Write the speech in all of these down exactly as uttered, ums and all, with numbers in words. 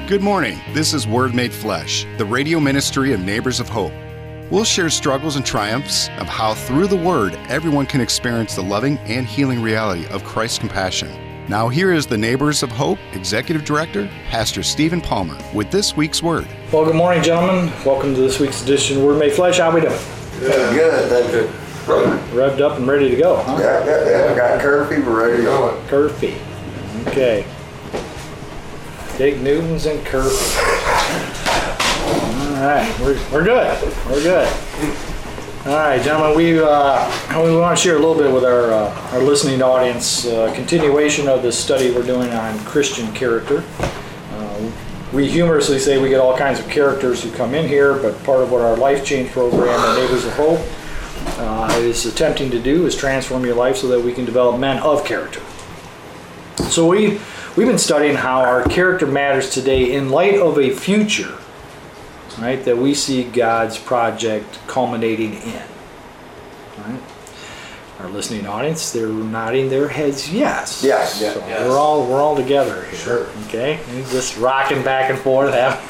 Good morning. This is Word Made Flesh, the radio ministry of Neighbors of Hope. We'll share struggles and triumphs of how through the Word everyone can experience the loving and healing reality of Christ's compassion. Now here is the Neighbors of Hope Executive Director, Pastor Stephen Palmer, with this week's Word. Well, good morning, gentlemen. Welcome to this week's edition of Word Made Flesh. How we doing? Yeah, good, thank you. Revved up and ready to go, huh? Yeah, yeah, yeah. I got curve fever ready to go. Curve feet. Okay. Jake Newtons and curve feet. All right, we're, we're good. We're good. All right, gentlemen, we uh, we want to share a little bit with our uh, our listening audience, uh, continuation of this study we're doing on Christian character. Uh, we humorously say we get all kinds of characters who come in here, but part of what our Life Change program at Neighbors of Hope uh, is attempting to do is transform your life so that we can develop men of character. So we we've been studying how our character matters today in light of a future, right, that we see God's project culminating in. Right? Our listening audience, they're nodding their heads yes. Yes. So yes. we're all we're all together here. Sure. Okay? And just rocking back and forth.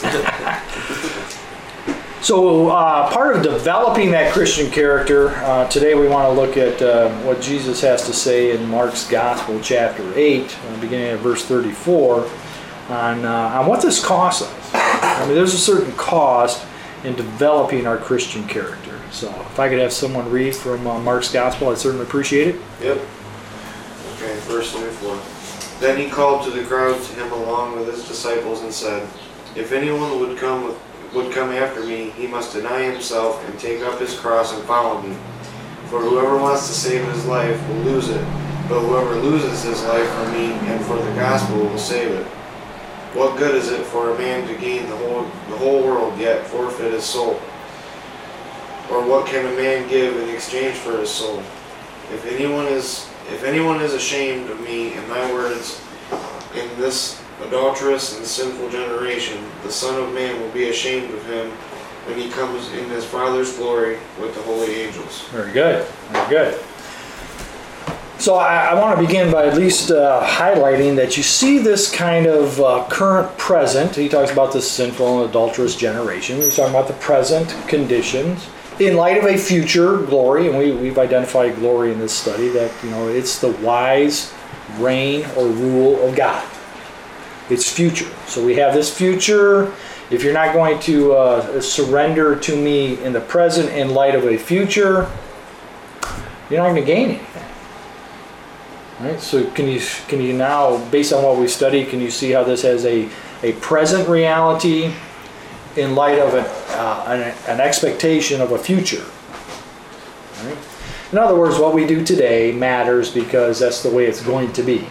So uh, part of developing that Christian character, uh, today we want to look at uh, what Jesus has to say in Mark's Gospel, chapter eight, uh, beginning at verse thirty-four, on, uh, on what this costs us. I mean, there's a certain cost in developing our Christian character. So if I could have someone read from uh, Mark's Gospel, I'd certainly appreciate it. Yep. Okay, verse twenty-four. Then he called to the crowd to him along with his disciples and said, If anyone would come with would come after me, he must deny himself and take up his cross and follow me. For whoever wants to save his life will lose it, but whoever loses his life for me and for the gospel will save it. What good is it for a man to gain the whole the whole world yet forfeit his soul? Or what can a man give in exchange for his soul? If anyone is if anyone is ashamed of me and my words in this adulterous and sinful generation, the Son of Man will be ashamed of him when he comes in his Father's glory with the holy angels. Very good. Very good. So I, I want to begin by at least uh, highlighting that you see this kind of uh, current present. He talks about this sinful and adulterous generation. He's talking about the present conditions in light of a future glory, and we, we've identified glory in this study that, you know, it's the wise reign or rule of God. It's future. So we have this future. If you're not going to uh, surrender to me in the present in light of a future, you're not going to gain anything. Right? So can you can you now, based on what we studied, can you see how this has a, a present reality in light of an, uh, an, an expectation of a future? Right? In other words, what we do today matters because that's the way it's going to be.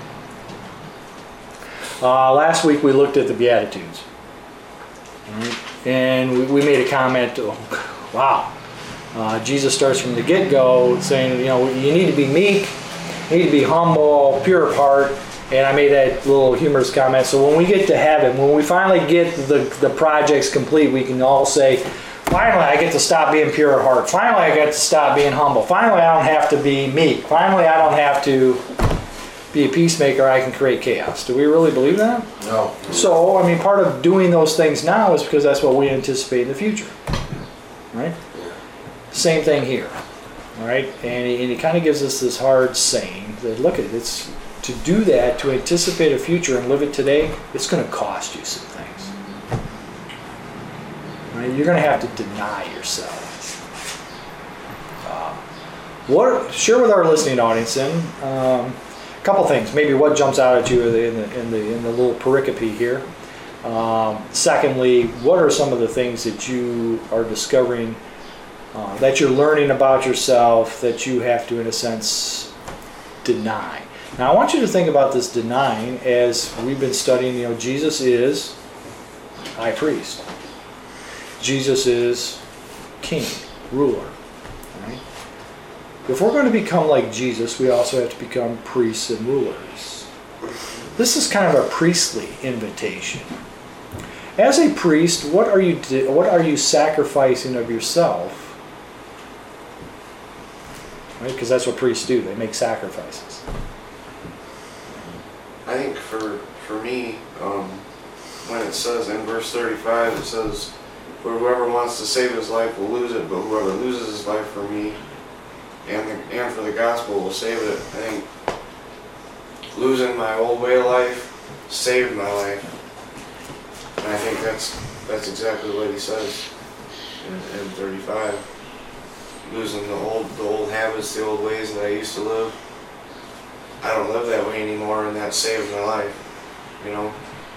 Uh, last week we looked at the Beatitudes, right? And we, we made a comment, oh, wow, uh, Jesus starts from the get-go saying, you know, you need to be meek, you need to be humble, pure of heart, and I made that little humorous comment. So when we get to heaven, when we finally get the, the projects complete, we can all say, finally I get to stop being pure of heart, finally I get to stop being humble, finally I don't have to be meek, finally I don't have to be a peacemaker, I can create chaos. Do we really believe that? No. So, I mean, part of doing those things now is because that's what we anticipate in the future. Right? Same thing here. All right? And he, and he kind of gives us this hard saying that, look, it's to do that, to anticipate a future and live it today, it's going to cost you some things. Right? You're going to have to deny yourself. Uh, what? Share with our listening audience then. Um, Couple things. Maybe what jumps out at you in the in the in the little pericope here. Um, secondly, what are some of the things that you are discovering, uh, that you're learning about yourself, that you have to, in a sense, deny? Now, I want you to think about this denying as we've been studying. You know, Jesus is high priest. Jesus is king, ruler. If we're going to become like Jesus, we also have to become priests and rulers. This is kind of a priestly invitation. As a priest, what are you what are you sacrificing of yourself? Right? Because that's what priests do. They make sacrifices. I think for for me, um, when it says in verse thirty-five, it says, "For whoever wants to save his life will lose it, but whoever loses his life for me and, the, and for the gospel will save it." I think losing my old way of life saved my life. And I think that's that's exactly what he says in, in thirty-five. Losing the old the old habits, the old ways that I used to live. I don't live that way anymore, and that saved my life. You know?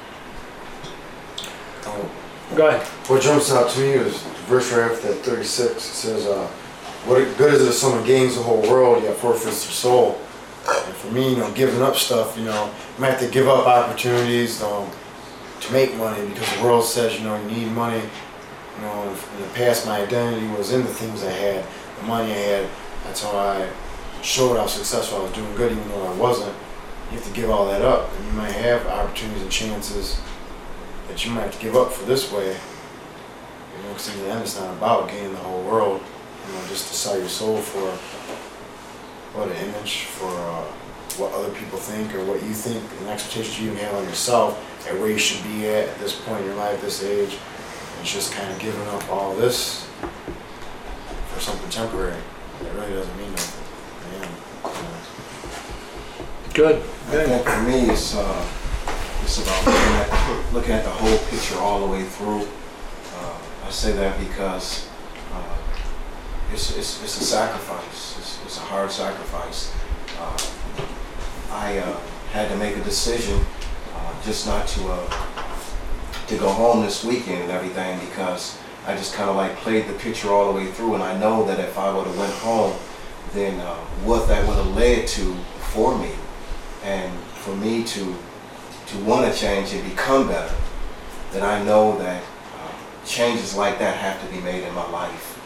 Um, Go ahead. What jumps out to me is verse right after that, thirty-six. It says, uh, "What good is it if someone gains the whole world yet forfeits their soul?" And for me, you know, giving up stuff, you know, you might have to give up opportunities um, to make money because the world says, you know, you need money. You know, in the past, my identity was in the things I had, the money I had. That's how I showed how successful I was doing good, even though I wasn't. You have to give all that up, and you might have opportunities and chances that you might have to give up for this way. You know, because in the end, it's not about gaining the whole world. You know, just to sell your soul for what, an image, for uh, what other people think or what you think, and expectations you have on yourself, at where you should be at at this point in your life, this age. It's just kind of giving up all this for something temporary. It really doesn't mean nothing. Man, you know. Good. I think for me, it's uh, it's about looking at, looking at the whole picture all the way through. Uh, I say that because uh, it's, it's it's a sacrifice. It's, it's a hard sacrifice. Uh, I uh, had to make a decision uh, just not to. Uh, to go home this weekend and everything, because I just kind of like played the picture all the way through, and I know that if I would have went home, then uh, what that would have led to for me, and for me to to want to change and become better, then I know that uh, changes like that have to be made in my life.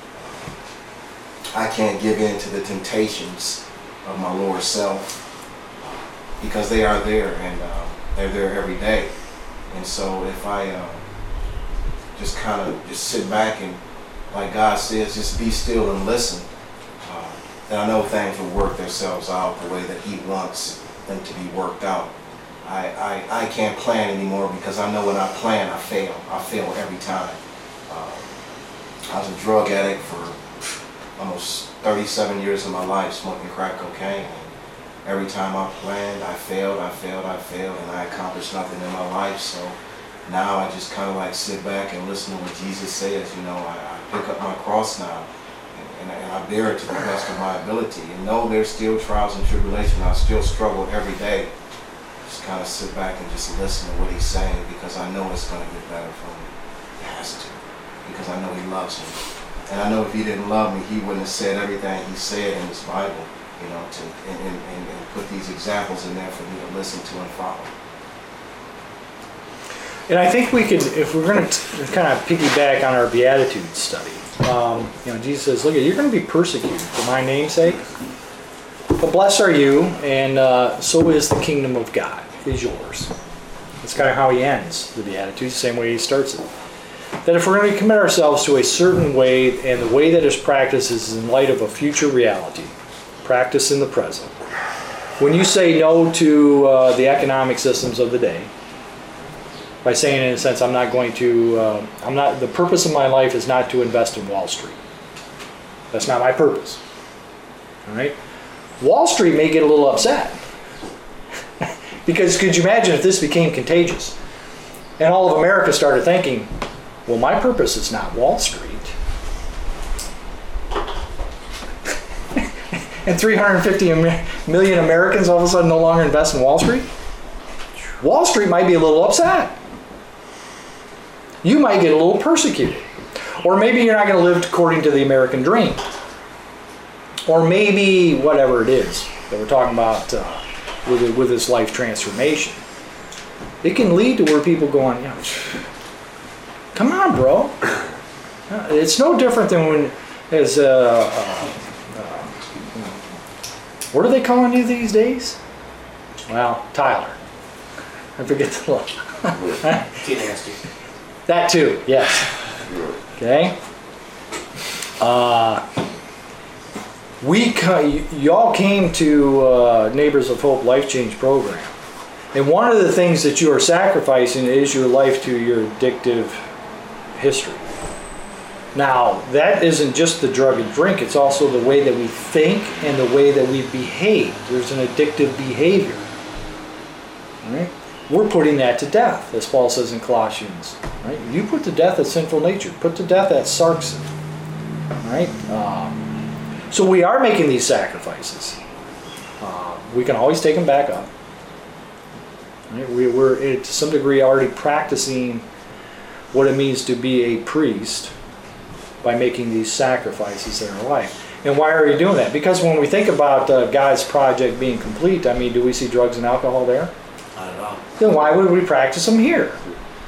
I can't give in to the temptations of my lower self, because they are there, and uh, they're there every day. And so if I uh, just kind of just sit back and, like God says, just be still and listen, uh, then I know things will work themselves out the way that He wants them to be worked out. I, I, I can't plan anymore, because I know when I plan, I fail. I fail every time. Uh, I was a drug addict for almost thirty-seven years of my life, smoking crack cocaine. Every time I planned, I failed, I failed, I failed, and I accomplished nothing in my life. So now I just kind of like sit back and listen to what Jesus says. You know, I, I pick up my cross now, and, and, and I bear it to the best of my ability. And know there's still trials and tribulations. I still struggle every day. Just kind of sit back and just listen to what He's saying, because I know it's going to get better for me. It has to, because I know He loves me. And I know if He didn't love me, He wouldn't have said everything He said in His Bible. You know, to and, and, and put these examples in there for me to listen to and follow. And I think we could, if we're going to kind of piggyback on our Beatitudes study, um, you know, Jesus says, look, you're going to be persecuted for my name's sake, but blessed are you, and uh, so is the kingdom of God, is yours. That's kind of how He ends the Beatitudes, the same way He starts it. That if we're going to commit ourselves to a certain way, and the way that is practiced is in light of a future reality, practice in the present. When you say no to uh, the economic systems of the day, by saying in a sense, I'm not going to, uh, I'm not, the purpose of my life is not to invest in Wall Street. That's not my purpose. All right? Wall Street may get a little upset. Because could you imagine if this became contagious? And all of America started thinking, well, my purpose is not Wall Street. And three hundred fifty million Americans all of a sudden no longer invest in Wall Street? Wall Street might be a little upset. You might get a little persecuted. Or maybe you're not going to live according to the American dream. Or maybe whatever it is that we're talking about uh, with, with this life transformation. It can lead to where people go on, you know, come on, bro. It's no different than when, as uh, uh, what are they calling you these days? Well, Tyler. I forget the look. T-nasty. That too, yes. Okay. Uh, we y- y'all came to uh, Neighbors of Hope Life Change program And one of the things that you are sacrificing is your life to your addictive history. Now, that isn't just the drug and drink, it's also the way that we think and the way that we behave. There's an addictive behavior. Right? We're putting that to death, as Paul says in Colossians. Right? You put to death that sinful nature. Put to death that sarxin. Right? Um, so we are making these sacrifices. Uh, we can always take them back up. Right? We, we're, to some degree, already practicing what it means to be a priest by making these sacrifices in our life. And why are you doing that? Because when we think about uh, God's project being complete, I mean, do we see drugs and alcohol there? Not at all. Then why would we practice them here?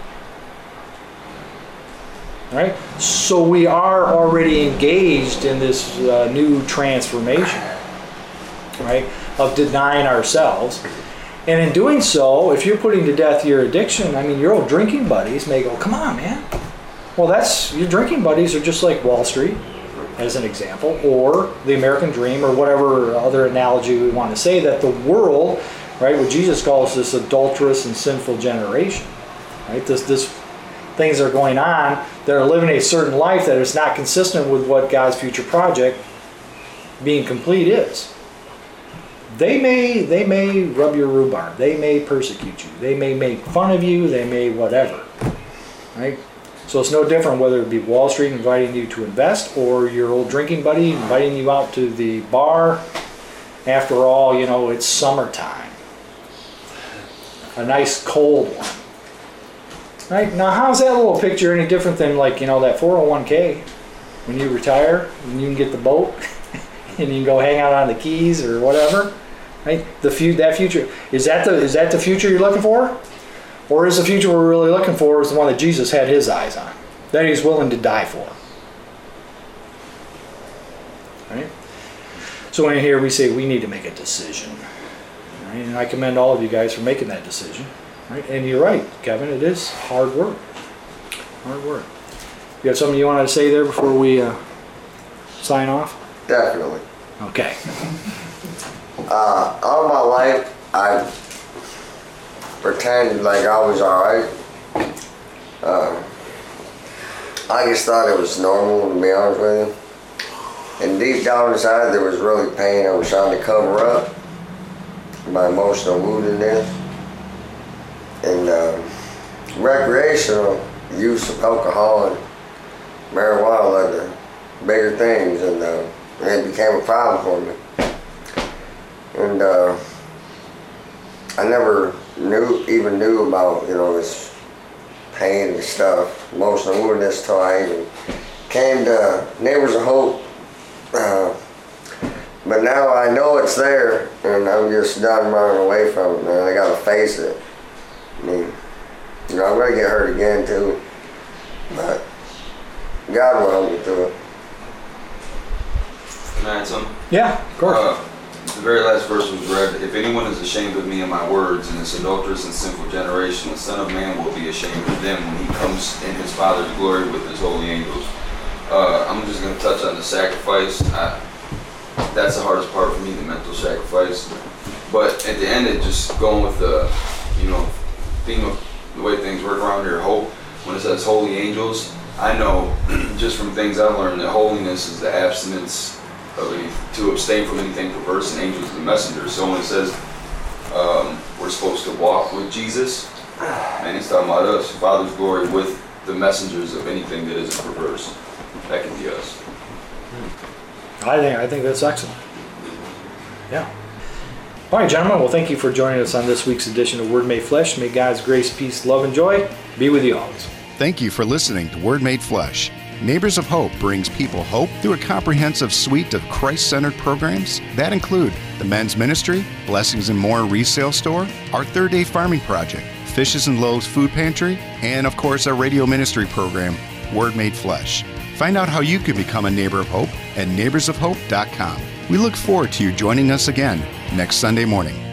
Right? So we are already engaged in this uh, new transformation, right, of denying ourselves. And in doing so, if you're putting to death your addiction, I mean, your old drinking buddies may go, come on, man. Well, that's, your drinking buddies are just like Wall Street, as an example, or the American dream, or whatever other analogy we want to say, that the world, right, what Jesus calls this adulterous and sinful generation, right, this, this things are going on that are living a certain life that is not consistent with what God's future project being complete is. They may, they may rub your rhubarb, they may persecute you, they may make fun of you, they may whatever, right? So it's no different whether it be Wall Street inviting you to invest or your old drinking buddy inviting you out to the bar. After all, you know, it's summertime. A nice cold one. Right? Now, how's that little picture any different than, like, you know, that four oh one k? When you retire and you can get the boat and you can go hang out on the Keys or whatever. Right? The fu- that future. Is that the is that the future you're looking for? Or is the future we're really looking for is the one that Jesus had his eyes on, that he's willing to die for? Right? So in here we say we need to make a decision. Right? And I commend all of you guys for making that decision. Right? And you're right, Kevin, it is hard work. Hard work. You have something you wanted to say there before we uh, sign off? Definitely. Okay. Uh, all my life, I pretended like I was alright. Uh, I just thought it was normal, to be honest with you. And deep down inside, there was really pain I was trying to cover up. My emotional woundedness. And uh, recreational use of alcohol and marijuana led to bigger things, and, uh, and it became a problem for me. And uh, I never knew, even knew about, you know, this pain and stuff, emotional woundedness, till I even came to Neighbors of Hope. Uh, but now I know it's there, and I'm just done running away from it, man. I gotta face it. I mean, you know, I'm gonna get hurt again too, but God will help me through it. Can I add something? Yeah, of course. Uh, the very last verse was read, if anyone is ashamed of me and my words in this adulterous and sinful generation, the Son of Man will be ashamed of them when he comes in his Father's glory with his holy angels. Uh, I'm just going to touch on the sacrifice. I, that's the hardest part for me, the mental sacrifice. But at the end, it just going with the, you know, theme of the way things work around here, hope. When it says holy angels, I know just from things I've learned that holiness is the abstinence of any, to abstain from anything perverse, and angels are the messengers. So when it says um, we're supposed to walk with Jesus, man, he's talking about us, Father's glory with the messengers of anything that isn't perverse. That can be us. I think I think that's excellent. Yeah. All right, gentlemen. Well, thank you for joining us on this week's edition of Word Made Flesh. May God's grace, peace, love, and joy be with you always. Thank you for listening to Word Made Flesh. Neighbors of Hope brings people hope through a comprehensive suite of Christ-centered programs that include the men's ministry, Blessings and More resale store, our third day farming project, Fishes and Loaves food pantry, and of course our radio ministry program, Word Made Flesh. Find out how you can become a neighbor of hope at neighbors of hope dot com. We look forward to you joining us again next Sunday morning.